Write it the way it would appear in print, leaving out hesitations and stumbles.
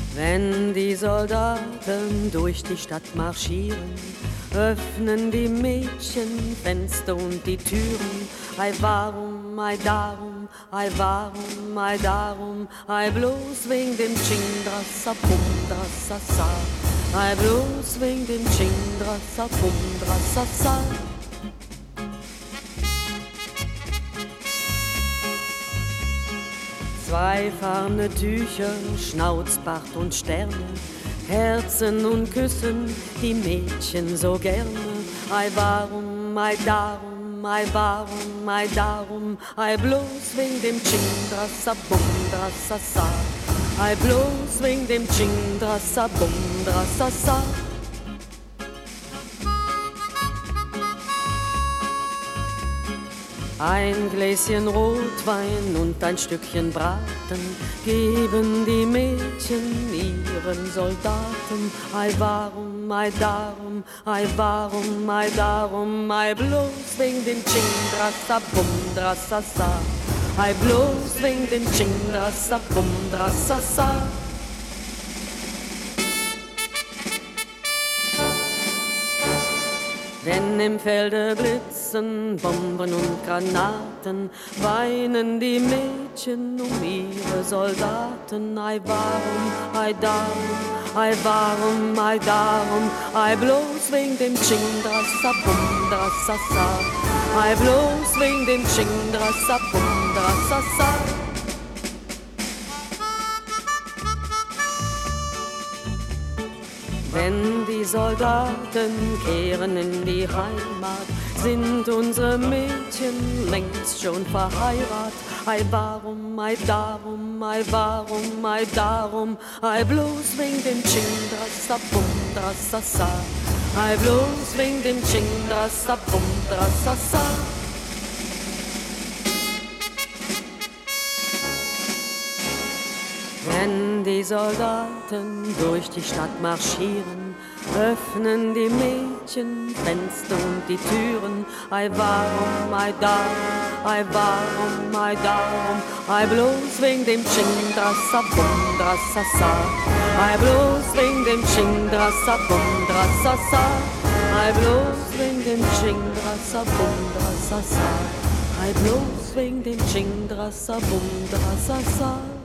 Wenn die Soldaten durch die Stadt marschieren, öffnen die Mädchen Fenster und die Türen. Ei warum, ei darum, ei warum, ei darum, ei bloß wegen dem Chingdrassa, Bumdrassasa. Ei bloß wegen dem Chingdrassa, Bumdrassasa. Zweifarbene Tücher, Schnauzbart und Sterne, Herzen und Küssen die Mädchen so gerne. Ei warum, ei darum, ei warum, ei darum, ei bloß wegen dem Chingdrassa, Bumdrassasa. Ei bloß wegen dem Chingdrassa, Bumdrassasa. Ein Gläschen Rotwein und ein Stückchen Braten geben die Mädchen ihren Soldaten. Ei warum, ei darum, ei warum, ei darum, ei bloß wegen dem Chingdrassa, Bumdrassasa. Ei bloß wegen dem Chingdrassa, Bumdrassasa. Wenn im Felde blitzen Bomben und Granaten, weinen die Mädchen um ihre Soldaten. Ei warum, ei darum, ei warum, ei darum, ei bloß wegen dem Chingdrassa, Bumdrassasa. Ei bloß wegen dem Chingdrassa, Bumdrassasa. Wenn die Soldaten kehren in die Heimat, sind unsere Mädchen längst schon verheiratet. Ei warum, ei darum, ei warum, ei darum, ei bloß wegen dem Chingdrassa, Bumdrassasa. Ei bloß wegen dem Chingdrassa, Bumdrassasa. Wenn die Soldaten durch die Stadt marschieren, öffnen die Mädchen Fenster und die Türen. Ei warum, ei darum, ei warum, ei darum, ei bloß wegen dem Chingdrassa, Bumdrassasa. Ei bloß wegen dem Chingdrassa, Bumdrassasa. Ei bloß wegen dem Chingdrassa, Bumdrassasa. Ei bloß wegen dem Chingdrassa, Bumdrassasa.